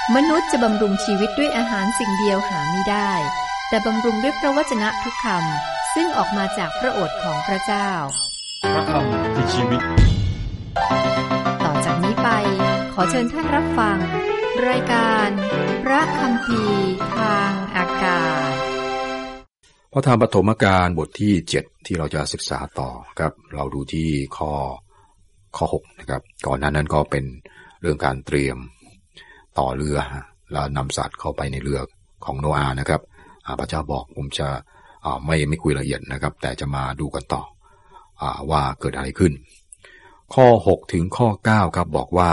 มนุษย์จะบำรุงชีวิตด้วยอาหารสิ่งเดียวหาไม่ได้แต่บำรุงด้วยพระวจนะทุกคำซึ่งออกมาจากพระโอษฐ์ของพระเจ้าพระคำคือชีวิตต่อจากนี้ไปขอเชิญท่านรับฟังรายการพระคัมภีร์ทางอากาศพระธรรมปฐมกาลบทที่7ที่เราจะศึกษาต่อครับเราดูที่ข้อ6นะครับก่อนหน้านั้นก็เป็นเรื่องการเตรียมต่อเรือแล้วนำสัตว์เข้าไปในเรือของโนอาห์นะครับพระเจ้าบอกผมจะไม่คุยละเอียดนะครับแต่จะมาดูกันต่อว่าเกิดอะไรขึ้นข้อ6ถึงข้อ9ครับบอกว่า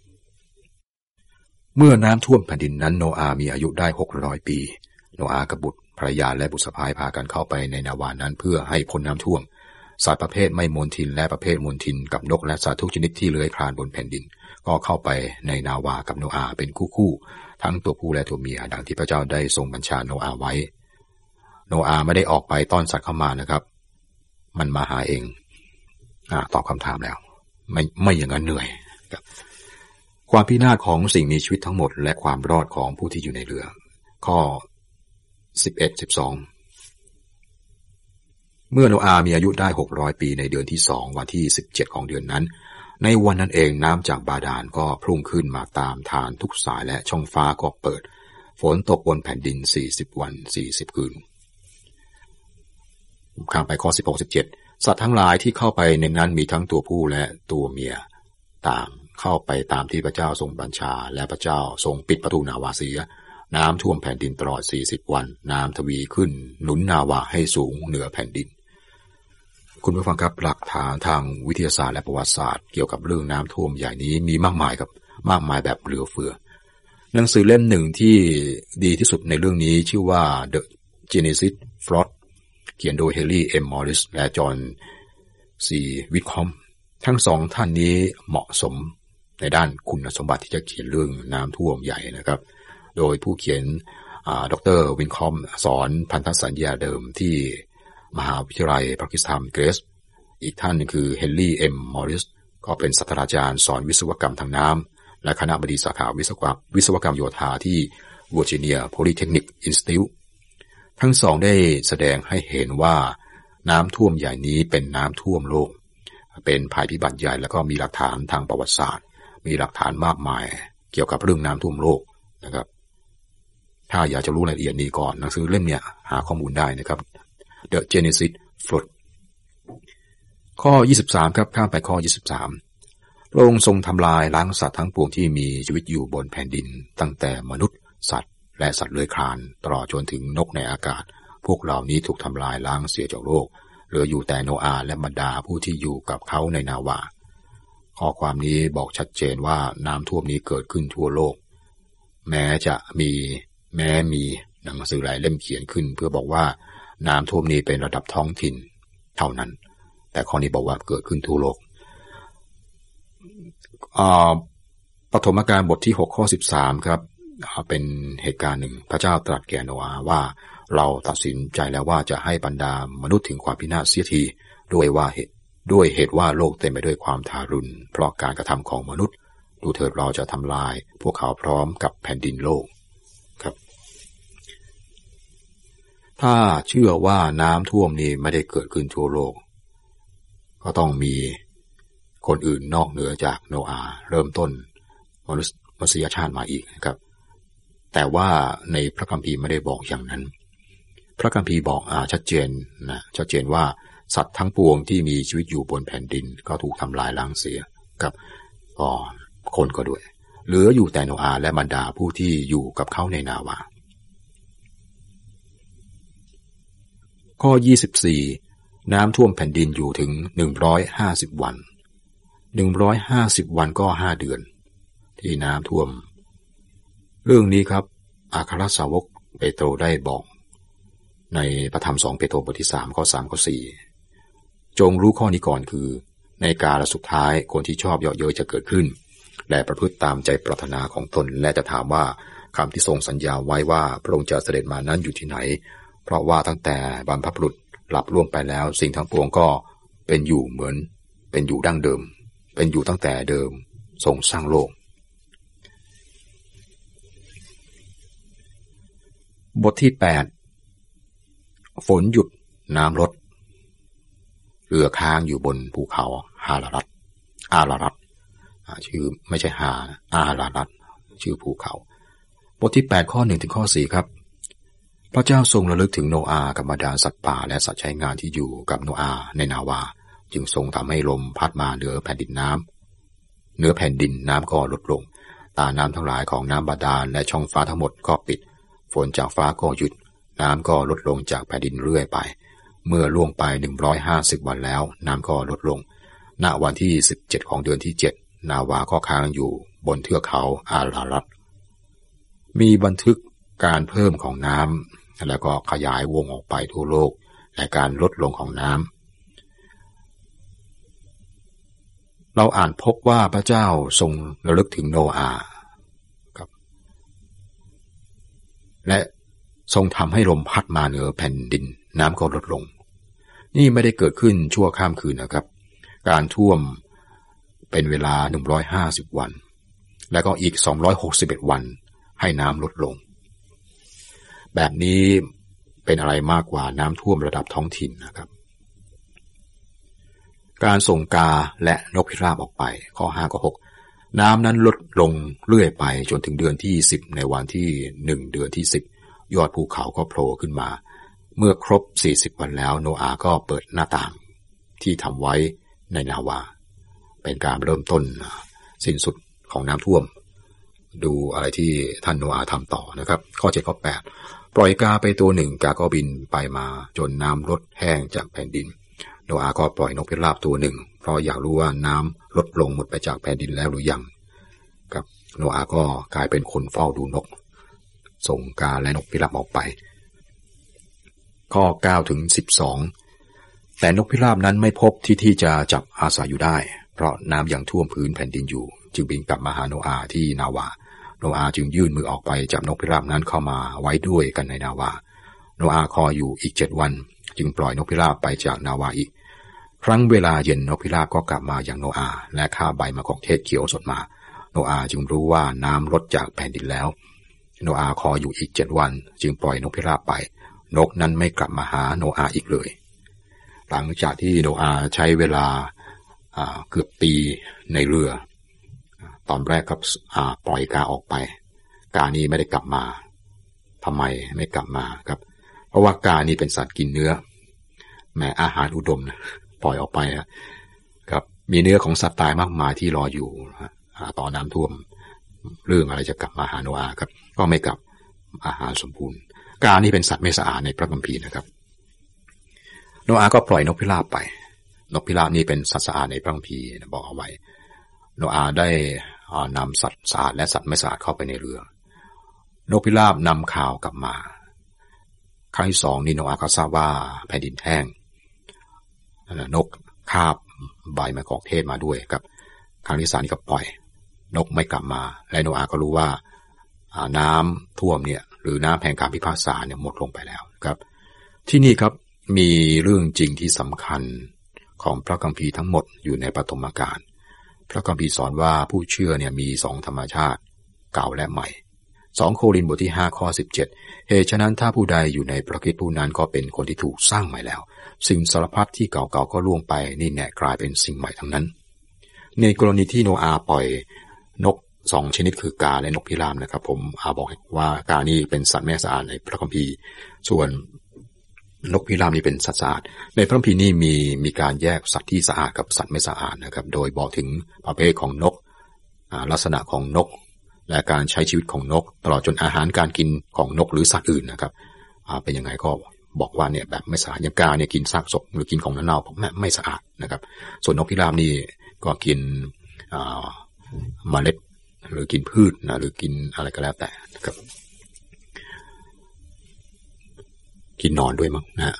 เมื่อน้ำท่วมแผ่นดินนั้นโนอาห์มีอายุได้600ปีโนอาห์กับบุตรภรรยาและบุตรสะใภ้พากันเข้าไปในนาวานั้นเพื่อให้พ้นน้ำท่วมสัตว์ประเภทไม่มลทินและประเภทมลทินกับนกและสัตว์ทุกชนิดที่เลื้อยคลานบนแผ่นดินก็เข้าไปในนาวากับโนอาห์เป็นคู่ๆทั้งตัวผู้และตัวเมียดังที่พระเจ้าได้ทรงบัญชาโนอาห์ไว้โนอาห์ไม่ได้ออกไปต้อนสัตว์เข้ามานะครับมันมาหาเองตอบคำถามแล้วไม่อย่างนั้นเหนื่อยครับความพินาศของสิ่งมีชีวิตทั้งหมดและความรอดของผู้ที่อยู่ในเรือข้อ11-12เมื่อโนอาห์มีอายุได้600ปีในเดือนที่2วันที่17ของเดือนนั้นในวันนั้นเองน้ำจากบาดาลก็พุ่งขึ้นมาตามทานทุกสายและช่องฟ้าก็เปิดฝนตกบนแผ่นดิน40วัน40คืนข้ามไปข้อ16-17สัตว์ทั้งหลายที่เข้าไปในนั้นมีทั้งตัวผู้และตัวเมียต่างเข้าไปตามที่พระเจ้าทรงบัญชาและพระเจ้าทรงปิดประตูนาวาเสียน้ำท่วมแผ่นดินตลอด40วันน้ำทวีขึ้นหนุนนาวาให้สูงเหนือแผ่นดินคุณผู้ฟังครับหลักฐานทางวิทยาศาสตร์และประวัติศาสตร์เกี่ยวกับเรื่องน้ำท่วมใหญ่นี้มีมากมายครับมากมายแบบเหลือเฟือหนังสือเล่มหนึ่งที่ดีที่สุดในเรื่องนี้ชื่อว่า The Genesis Flood เขียนโดยเฮนรี่เอ็มมอริสและจอห์นซีวิทคอมทั้งสองท่านนี้เหมาะสมในด้านคุณสมบัติที่จะเขียนเรื่องน้ำท่วมใหญ่นะครับโดยผู้เขียนดร.วินคอมสอนพันธสัญญาเดิมที่มหาวิทยาลัยพระคริสตธรรมเกรซอีกท่านนึงคือเฮนรี่เอ็มมอริสก็เป็นศาสตราจารย์สอนวิศวกรรมทางน้ำและคณะบดีสาขาวิศวกรรมโยธาที่เวอร์จิเนียโพลีเทคนิคอินสติทิวต์ทั้งสองได้แสดงให้เห็นว่าน้ำท่วมใหญ่นี้เป็นน้ำท่วมโลกเป็นภัยพิบัติใหญ่แล้วก็มีหลักฐานทางประวัติศาสตร์มีหลักฐานมากมายเกี่ยวกับเรื่องน้ำท่วมโลกนะครับถ้าอยากจะรู้รายละเอียดนี้ก่อนหนังสือเล่มเนี้ยหาข้อมูลได้นะครับ The Genesis Flood ข้อ23ครับข้ามไปข้อ23พระองค์ทรงทำลายล้างสัตว์ทั้งปวงที่มีชีวิตอยู่บนแผ่นดินตั้งแต่มนุษย์สัตว์และสัตว์เลื้อยคลานตลอดจนถึงนกในอากาศพวกเหล่านี้ถูกทำลายล้างเสียจากโลกเหลืออยู่แต่โนอาห์และบรรดาผู้ที่อยู่กับเขาในนาวาข้อความนี้บอกชัดเจนว่าน้ำท่วมนี้เกิดขึ้นทั่วโลกแม้มีหนังสือหลายเล่มเขียนขึ้นเพื่อบอกว่าน้ำท่วมนี้เป็นระดับท้องถิ่นเท่านั้นแต่ข้อนี้บอกว่าเกิดขึ้นทั่วโลกปฐมกาลบทที่6ข้อ13ครับเป็นเหตุการณ์หนึ่งพระเจ้าตรัสแก่โนอาห์ว่าเราตัดสินใจแล้วว่าจะให้บรรดามนุษย์ถึงความพินาศเสียทีด้วยเหตุว่าโลกเต็มไปด้วยความทารุณเพราะการกระทำของมนุษย์ดูเถิดเราจะทำลายพวกเขาพร้อมกับแผ่นดินโลกครับถ้าเชื่อว่าน้ำท่วมนี้ไม่ได้เกิดขึ้นทั่วโลกก็ต้องมีคนอื่นนอกเหนือจากโนอาห์เริ่มต้นมนุษยชาติมาอีกนะครับแต่ว่าในพระคัมภีร์ไม่ได้บอกอย่างนั้นพระคัมภีร์บอกชัดเจนว่าสัตว์ทั้งปวงที่มีชีวิตอยู่บนแผ่นดินก็ถูกทำลายล้างเสียกับคนก็ด้วยเหลืออยู่แต่โนอาห์และบรรดาผู้ที่อยู่กับเขาในนาวาข้อ24น้ำท่วมแผ่นดินอยู่ถึง150วัน150วันก็5เดือนที่น้ำท่วมเรื่องนี้ครับอัครสาวกเปโตรได้บอกในพระธรรม2เปโตรบทที่3ข้อ3ข้อ4จงรู้ข้อนี้ก่อนคือในกาลสุดท้ายคนที่ชอบเยาะเย้ยจะเกิดขึ้นและประพฤติตามใจปรารถนาของตนและจะถามว่าคำที่ทรงสัญญาไว้ว่าพระองค์จะเสด็จมานั้นอยู่ที่ไหนเพราะว่าตั้งแต่บรรพบุรุษหลับล่วงไปแล้วสิ่งทั้งปวงก็เป็นอยู่เหมือนเป็นอยู่ดั้งเดิมเป็นอยู่ตั้งแต่เดิมทรงสร้างโลกบทที่8ฝนหยุดน้ำลดเรือค้างอยู่บนภูเขาอารารัตชื่อไม่ใช่อารารัตชื่อภูเขาบทที่8ข้อ1ถึงข้อ4ครับพระเจ้าทรงระลึกถึงโนอาห์กับบรรดาสัตว์ป่าและสัตว์ใช้งานที่อยู่กับโนอาห์ในนาวาจึงทรงทำให้ลมพัดมาเหนือแผ่นดินน้ำก็ลดลงตาน้ำทั้งหลายของน้ำบาดาลและช่องฟ้าทั้งหมดก็ปิดฝนจากฟ้าก็หยุดน้ำก็ลดลงจากแผ่นดินเรื่อยไปเมื่อล่วงไป150วันแล้วน้ำก็ลดลงณวันที่17ของเดือนที่7นาวาก็ค้างอยู่บนเทือกเขาอารารัตมีบันทึกการเพิ่มของน้ำแล้วก็ขยายวงออกไปทั่วโลกและการลดลงของน้ำเราอ่านพบว่าพระเจ้าทรงระลึกถึงโนอาห์ครับและทรงทำให้ลมพัดมาเหนือแผ่นดินน้ำก็ลดลงนี่ไม่ได้เกิดขึ้นชั่วข้ามคืนนะครับการท่วมเป็นเวลา150วันและก็อีก261วันให้น้ำลดลงแบบนี้เป็นอะไรมากกว่าน้ำท่วมระดับท้องถิ่นนะครับการส่งกาและนกพิราบออกไปข้อ5ข้อ6น้ำนั้นลดลงเรื่อยไปจนถึงเดือนที่10ในวันที่1เดือนที่10ยอดภูเขาก็โผล่ขึ้นมาเมื่อครบ40วันแล้วโนอาห์ก็เปิดหน้าต่างที่ทำไว้ในนาวาเป็นการเริ่มต้นสิ้นสุดของน้ำท่วมดูอะไรที่ท่านโนอาห์ทำต่อนะครับข้อ7ข้อ8ปล่อยกาไปตัวหนึ่งกาก็บินไปมาจนน้ำลดแห้งจากแผ่นดินโนอาห์ก็ปล่อยนกพิราบตัวหนึ่งเพราะอยากรู้ว่าน้ำลดลงหมดไปจากแผ่นดินแล้วหรือยังครับโนอาห์ก็กลายเป็นคนเฝ้าดูนกส่งกาและนกพิราบออกไปข้อ9ถึง12แต่นกพิราบนั้นไม่พบที่จะจับอาศัยอยู่ได้เพราะน้ำยังท่วมพื้นแผ่นดินอยู่จึงบินกลับมาหาโนอาห์ที่นาวาโนอาห์จึงยื่นมือออกไปจับนกพิราบนั้นเข้ามาไว้ด้วยกันในนาวาโนอาห์คอยอยู่อีก7วันจึงปล่อยนกพิราบไปจากนาวาอีกครั้งเวลาเย็นนกพิราบก็กลับมาอย่างโนอาห์และคาบใบมะกอกเทศเขียวสดมาโนอาห์จึงรู้ว่าน้ำลดจากแผ่นดินแล้วโนอาห์คอยอยู่อีก7วันจึงปล่อยนกพิราบไปนกนั้นไม่กลับมาหาโนอาห์อีกเลยหลังจากที่โนอาห์ใช้เวลาเกือบปีในเรือตอนแรกก็ปล่อยกาออกไปกานี้ไม่ได้กลับมาทำไมไม่กลับมาครับเพราะว่ากานี้เป็นสัตว์กินเนื้อแม้อาหารอุดมนะปล่อยออกไปครับมีเนื้อของสัตว์ตายมากมายที่รออยู่ตอนน้ำท่วมเรื่องอะไรจะกลับมาหาโนอาห์ครับก็ไม่กลับอาหารสมบูรณ์กานี้เป็นสัตว์ไม่สะอาดในพระคัมภีร์นะครับโนอาห์ก็ปล่อยนกพิราบไปนกพิราบนี้เป็นสัตว์สะอาดในพระคัมภีร์บอกเอาไว้โนอาห์ได้นำสัตว์สะอาดและสัตว์ไม่สะอาดเข้าไปในเรือนกพิราบนำข่าวกลับมาครั้งที่2นี่โนอาห์ก็ทราบว่าแผ่นดินแห้งนกคาบใบมะกอกเทศมาด้วยครับครั้งที่3นี่ก็ปล่อยนกไม่กลับมาและโนอาห์ก็รู้ว่าน้ำท่วมเนี่ยหรือน้ำแห่งการพิพากษาเนี่ยหมดลงไปแล้วครับที่นี่ครับมีเรื่องจริงที่สำคัญของพระคัมภีร์ทั้งหมดอยู่ในปฐมกาลพระคัมภีร์สอนว่าผู้เชื่อเนี่ยมี2ธรรมชาติเก่าและใหม่2โครินธ์บทที่5ข้อ17เหตุฉะนั้นถ้าผู้ใดอยู่ในพระคริสต์ผู้นั้นก็เป็นคนที่ถูกสร้างใหม่แล้วสิ่งสารพัดที่เก่าๆก็ล่วงไปนี่แน่กลายเป็นสิ่งใหม่ทั้งนั้นในกรณีที่โนอาห์ปล่อยนก2ชนิดคือกาและนกพิราบนะครับผมบอกว่ากานี่เป็นสัตว์ไม่สะอาดในพระคัมภีร์ส่วนนกพิราบนี่เป็นสัตว์สะอาดในพระคัมภีร์นี่มีการแยกสัตว์ที่สะอาดกับสัตว์ไม่สะอาดนะครับโดยบอกถึงประเภทของนกลักษณะของนกและการใช้ชีวิตของนกตลอดจนอาหารการกินของนกหรือสัตว์อื่นนะครับเป็นยังไงก็บอกว่าเนี่ยแบบไม่สะอาดอย่างกาเนี่ยกินซากศพหรือกินของเน่าๆไม่สะอาดนะครับส่วนนกพิราบนี่ก็กินเมล็ดหรือกินพืชนะหรือกินอะไรก็แล้วแต่นะครับกินนอนด้วยมั้งนะ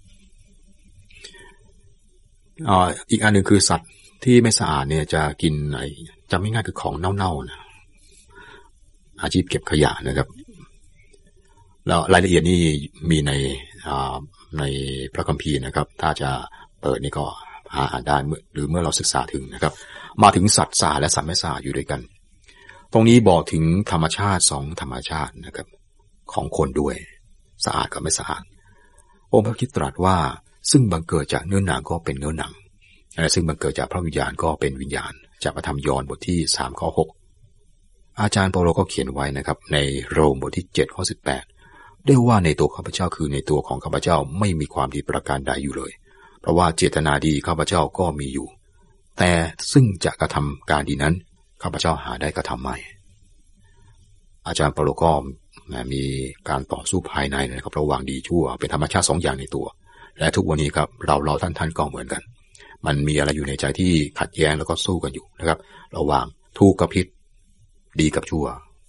อีกอันหนึ่งคือสัตว์ที่ไม่สะอาดเนี่ยจะกินอะไรจำไม่ง่ายคือของเน่าๆนะอาชีพเก็บขยะนะครับแล้วรายละเอียดนี่มีในพระคัมภีร์นะครับถ้าจะเปิดนี่ก็หาอ่านได้หรือเมื่อเราศึกษาถึงนะครับมาถึงสัตว์สะอาดและสัตว์ไม่สะอาดอยู่ด้วยกันตรงนี้บอกถึงธรรมชาติ2ธรรมชาตินะครับของคนด้วยสะอาดกับไม่สะอาดองค์พระคริสต์ตรัสว่าซึ่งบังเกิดจากเนื้อหนังก็เป็นเนื้อหนังและซึ่งบังเกิดจากพระวิญญาณก็เป็นวิญญาณจากพระธรรมยอห์นบทที่3ข้อ6อาจารย์เปาโลก็เขียนไว้นะครับในโรมบทที่7ข้อ18ได้ว่าในตัวข้าพเจ้าคือในตัวของข้าพเจ้าไม่มีความดีประการใดอยู่เลยเพราะว่าเจตนาดีข้าพเจ้าก็มีอยู่แต่ซึ่งจะกระทำการดีนั้นข้าพเจ้าหาได้กระทำไม่อาจารย์เปาโลก็มีการต่อสู้ภายในนะครับระหว่างดีชั่วเป็นธรรมชาติ2 อย่างในตัวและทุกวันนี้ครับเราท่านก็เหมือนกันมันมีอะไรอยู่ในใจที่ขัดแย้งแล้วก็สู้กันอยู่นะครับระหว่างถูกกับผิดดีกับชั่ว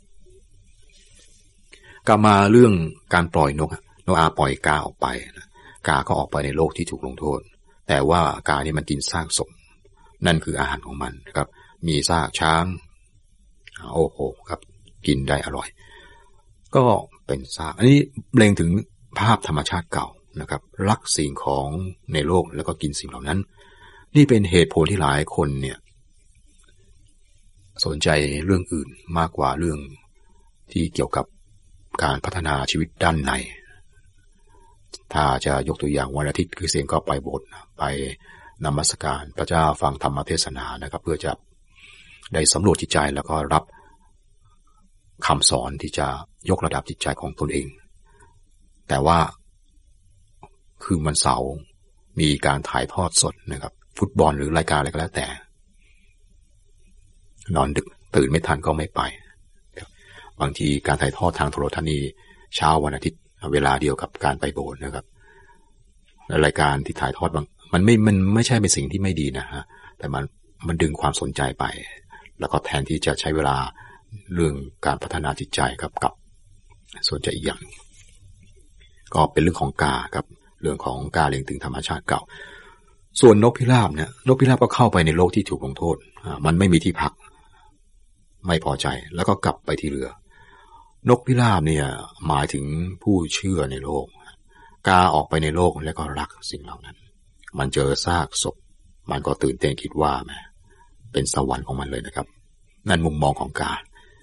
กลับมาเรื่องการปล่อยนกโนอาห์ปล่อยกาออกไปกาก็ออกไปในโลกที่ถูกลงโทษแต่ว่ากานี่มันกินซากศพนั่นคืออาหารของมันครับมีซากช้างโอ้โหครับกินได้อร่อยก็เป็นซากอันนี้เล็งถึงภาพธรรมชาติเก่านะครับรักสิ่งของในโลกแล้วก็กินสิ่งเหล่านั้นนี่เป็นเหตุผลที่หลายคนเนี่ยสนใจเรื่องอื่นมากกว่าเรื่องที่เกี่ยวกับการพัฒนาชีวิตด้านในถ้าจะยกตัวอย่างวันอาทิตย์คือเสียงก็ไปโบสถ์ไปนมัสการพระเจ้าฟังธรรมเทศนานะครับเพื่อจะได้สำรวจจิตใจแล้วก็รับคำสอนที่จะยกระดับจิตใจของตนเองแต่ว่าคืนวันเสาร์มีการถ่ายทอดสดนะครับฟุตบอลหรือรายการอะไรก็แล้วแต่นอนดึกตื่นไม่ทันก็ไม่ไปบางทีการถ่ายทอดทางโทรทัศน์นี้เช้าวันอาทิตย์เวลาเดียวกับการไปโบสถ์นะครับรายการที่ถ่ายทอดมันไม่ใช่เป็นสิ่งที่ไม่ดีนะฮะแต่มันดึงความสนใจไปแล้วก็แทนที่จะใช้เวลาเรื่องการพัฒนาจิตใจกับสนใจอีกอย่างก็เป็นเรื่องของกาครับเรื่องของกาเล็งถึงธรรมชาติเก่าส่วนนกพิราบเนี่ยนกพิราบก็เข้าไปในโลกที่ถูกลงโทษมันไม่มีที่พักไม่พอใจแล้วก็กลับไปที่เรือนกพิราบเนี่ยหมายถึงผู้เชื่อในโลกกาออกไปในโลกแล้วก็รักสิ่งเหล่านั้นมันเจอซากศพมันก็ตื่นเต้นคิดว่าแหมเป็นสวรรค์ของมันเลยนะครับนั่นมุมมองของกา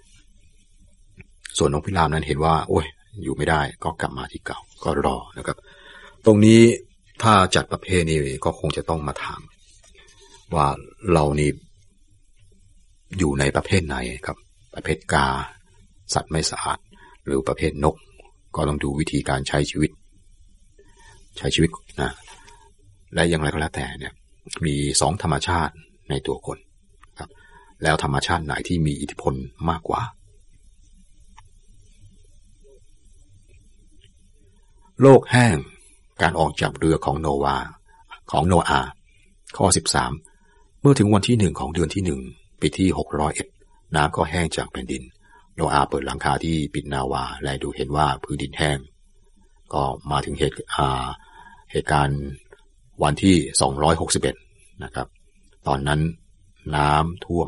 ส่วนนกพิราบนั้นเห็นว่าโอ้ยอยู่ไม่ได้ก็กลับมาที่เก่าก็รอนะครับตรงนี้ถ้าจัดประเภทนี้ก็คงจะต้องมาถามว่าเรานี่อยู่ในประเภทไหนครับประเภทกาสัตว์ไม่สะอาดหรือประเภทนกก็ต้องดูวิธีการใช้ชีวิตนะและอย่างไรก็แล้วแต่เนี่ยมี2ธรรมชาติในตัวคนครับแล้วธรรมชาติไหนที่มีอิทธิพลมากกว่าโลกแห้งการออกจากเรือของโนอาห์ข้อ13เมื่อถึงวันที่1ของเดือนที่1ปีที่601น้ำก็แห้งจากแผ่นดินโนอาห์เปิดหลังคาที่ปิดนาวาและดูเห็นว่าพื้นดินแห้งก็มาถึงเหตุการณ์วันที่261นะครับตอนนั้นน้ำท่วม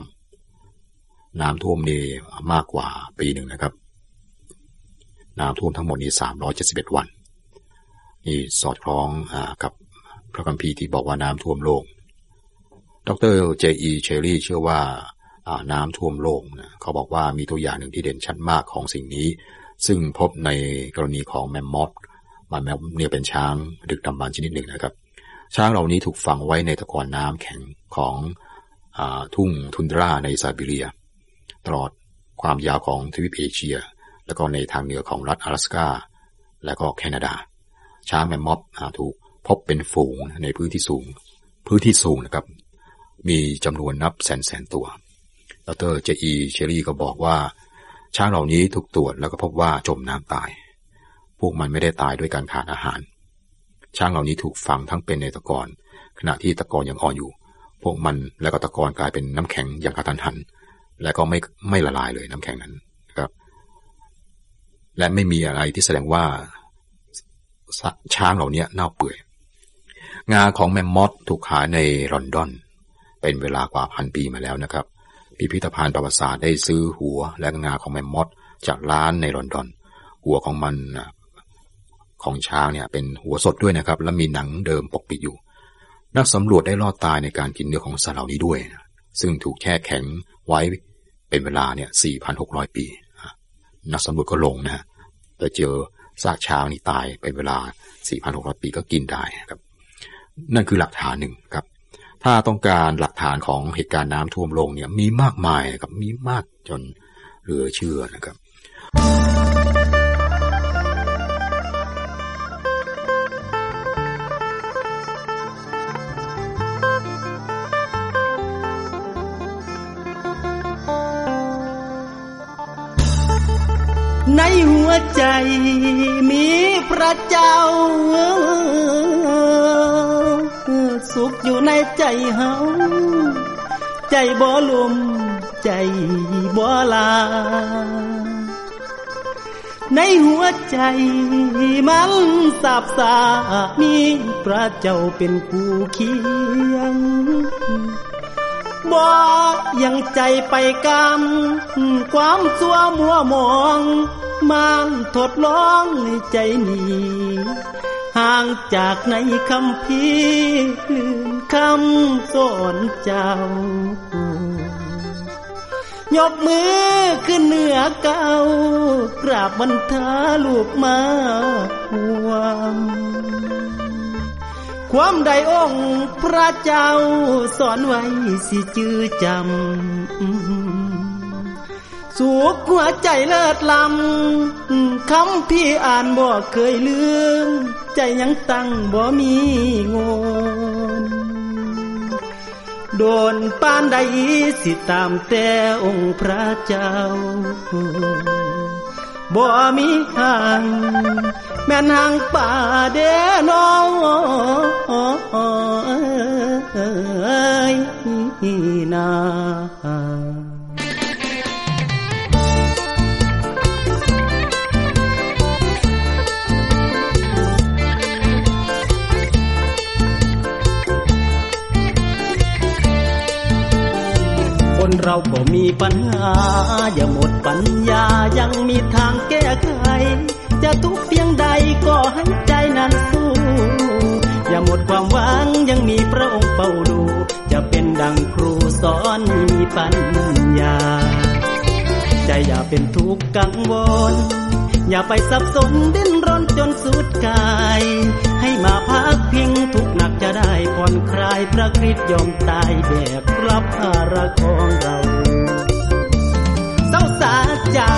นี่มากกว่าปีหนึ่งนะครับน้ำท่วมทั้งหมดนี้371วันนี่สอดคล้องกับพระคัมภีร์ที่บอกว่าน้ำท่วมโลกดร. J.E. Cherry เชื่อว่าน้ำท่วมโลกนะเขาบอกว่ามีตัวอย่างหนึ่งที่เด่นชัดมากของสิ่งนี้ซึ่งพบในกรณีของแมมมอธเนี่ยเป็นช้างดึกดำบรรพ์ชนิดหนึ่งนะครับช้างเหล่านี้ถูกฝังไว้ในตะกอนน้ำแข็งของทุ่งทุนดราในไซบีเรียตลอดความยาวของทวีปเอเชียแล้วก็ในทางเหนือของรัฐ阿拉斯ก้าและก็แคนาดาช้างแมมมอธถูกพบเป็นฝูงในพื้นที่สูงนะครับมีจำนวนนับแสนตัวดร. J.E. Cherry ก็บอกว่าช้างเหล่านี้ถูกตรวจแล้วก็พบว่าจมน้ำตายพวกมันไม่ได้ตายด้วยการขาดอาหารช้างเหล่านี้ถูกฝังทั้งเป็นในตะกอนขณะที่ตะกอนยังอ่อนอยู่พวกมันแล้วก็ตะกอนกลายเป็นน้ำแข็งอย่างกระทันหันและก็ไม่ละลายเลยน้ำแข็งนั้นนะครับและไม่มีอะไรที่แสดงว่าช้างเหล่านี้เน่าเปื่อยงาของแมมมอธถูกขายในลอนดอนเป็นเวลากว่า1,000 ปีมาแล้วนะครับพิพิธภัณฑ์ประวัติศาสตร์ได้ซื้อหัวและงาของแมมมอธจากร้านในลอนดอนหัวของมันของช้างเนี่ยเป็นหัวสดด้วยนะครับและมีหนังเดิมปกปิดอยู่นักสำรวจได้รอดตายในการกินเนื้อของสัตว์เหล่านี้ด้วยซึ่งถูกแช่แข็งไว้เป็นเวลาเนี่ย 4,600 ปีนักสำรวจก็ลงนะแต่เจอซากช้างนี่ตายเป็นเวลา 4,600 ปีก็กินได้ครับนั่นคือหลักฐานหนึ่งครับถ้าต้องการหลักฐานของเหตุการณ์น้ำท่วมโลกเนี่ยมีมากมายนะครับมีมากจนเหลือเชื่อนะครับในหัวใจมีพระเจ้าสุขอยู่ในใจเฮาใจบ่ลมใจบ่ลาในหัวใจมันสาบสามีพระเจ้าเป็นผู้เคียงบ่ยังใจไปกำความชั่วมัวมองมันทดลองให้ใจหนีห่างจากในคำพีลืมคำสอนเจ้ายกมือขึ้นเหนือเก่ากราบบรรทาลูกมาความใดองค์พระเจ้าสอนไว้สิจื้อจำสุขหัวใจเลิศล้ำคำพี่อ่านบ่เคยลืมใจยังตั้งบ่มีงนโดนปานใดสิตามแต่องค์พระเจ้าบ่มีทางแม่นห่างป่าเด้น้องนาคนเราก็มีปัญหาอย่าหมดปัญญายังมีทางแก้ไขจะทุกข์เพียงใดก็ให้ใจนั้นสู้อย่าหมดความหวังยังมีพระองค์เฝ้าดูจะเป็นดังครูสอนมีปัญญาใจอย่าเป็นทุกข์กังวลอย่าไปสับสนดิ้นรนจนสุดกายให้มาพักพิงทุกข์หนักจะได้ผ่อนคลายพระคริสต์ยอมตายแบกรับภาระของเราเศร้าสาเจ้า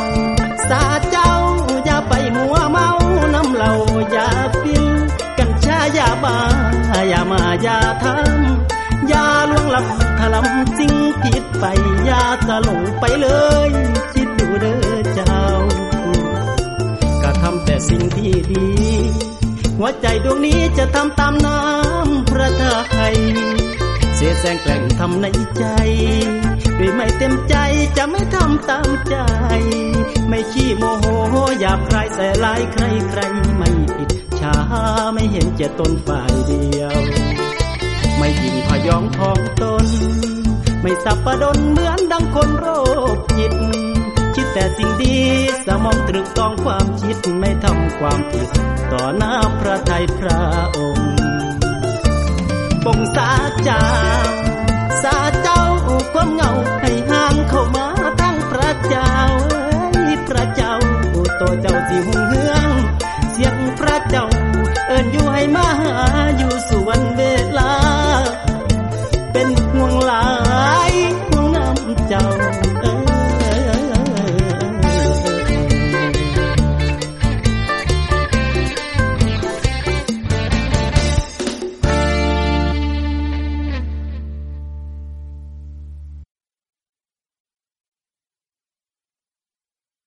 อย่าไปมัวเมาน้ำเหล้ายาฟินกัญชายาบ้าอย่ามาอย่าทำอย่าลวงลับถลำสิ่งผิดไปอย่าสลงไปเลยคิดดูเด้อเจ้ากระทำแต่สิ่งที่ดีหัวใจดวงนี้จะทำตามน้ำพระทัยเสียแสงแกล้งทำในใจด้วยไม่เต็มใจจะไม่ทำตามใจไม่ขี้โมโหหยาบคายใส่ร้ายใครไม่อิจฉาไม่เห็นแก่ตนฝ่ายเดียวไม่ยิ่งพยองทองตนไม่สับประดนเหมือนดังคนโรคจิตคิดแต่สิ่งดีสมองตรึกต้องความคิดไม่ทำความผิดต่อหน้าพระทัยพระองค์ปงสาเจ้าความเหงาให้ห่างเข้ามา